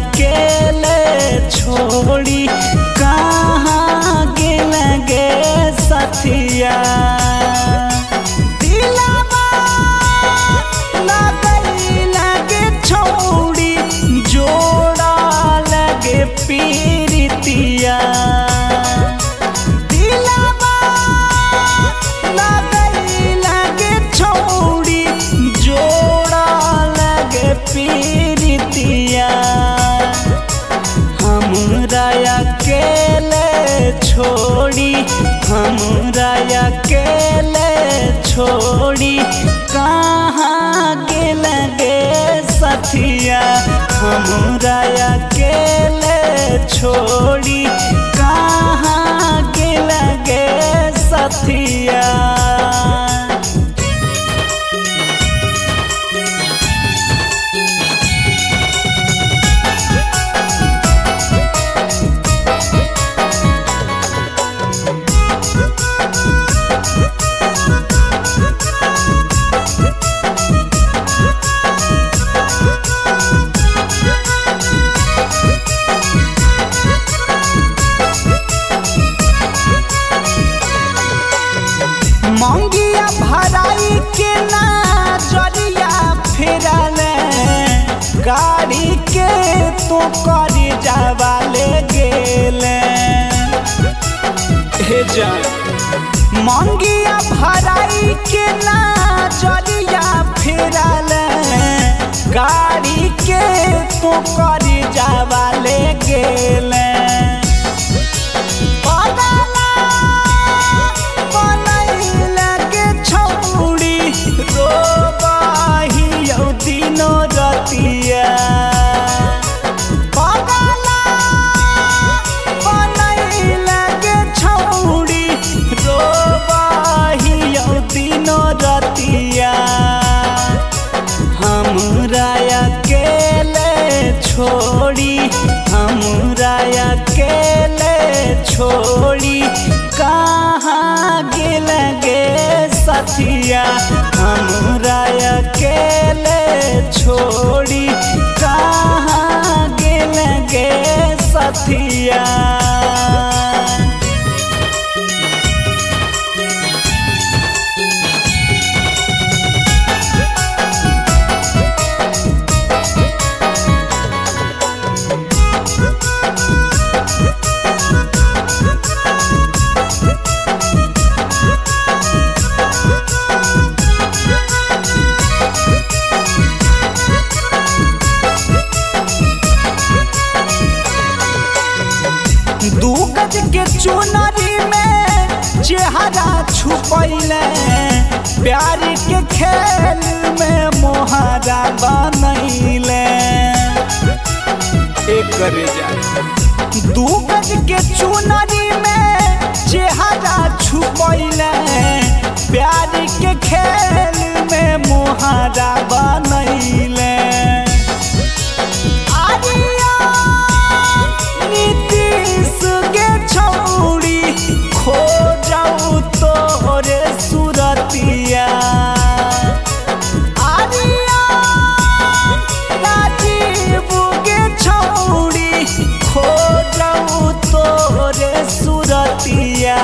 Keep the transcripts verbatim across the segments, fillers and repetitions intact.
अकेले छोड़ी कहाँ गेल गे सथिया। दिलवा लगई लगे छोड़ी जोड़ा लगे पीरितिया। दिलवा लगई लगे छोड़ी जोड़ा लगे पीरितिया। हमरा अकेले छोड़ी हमरा अकेले छोड़ी कहाँ गेल गे सथिया। हमरा अकेले छोड़ी कहाँ गेल गे सथिया। मंगिया भराई के नजरिया फिरल गाड़ी के तो करी जावाले गेल। हे जान मंगिया भराई के नजरिया फिरल गाड़ी के तो करी जावाले गेल। हमरा अकेले छोड़ी हमरा अकेले छोड़ी कहाँ गेल गे सथिया। हमरा अकेले छोड़ी कहाँ गेल गे सथिया। दू गज के चुनरी में चेहरा छुपैले प्यार के खेल में मोहरा बनैले। एक करे जा दू गज के चुनरी में चेहरा छुपैले प्यार के खेल में मोहरा बनैले। खो जाऊ तोरे सुरतिया। आरिया राजीव के छोड़ी खो जाऊ तोरे सुरतिया।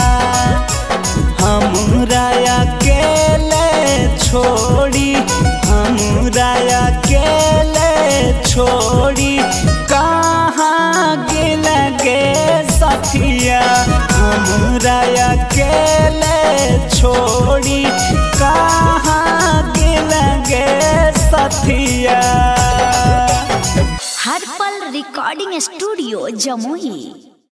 हमरा अकेले छोड़ी हमरा अकेले छोड़ी कहाँ गेल गे सथिया। हमरा अकेले छोड़ी कहाँ गेल गे सथिया। हर पल रिकॉर्डिंग स्टूडियो जमुई।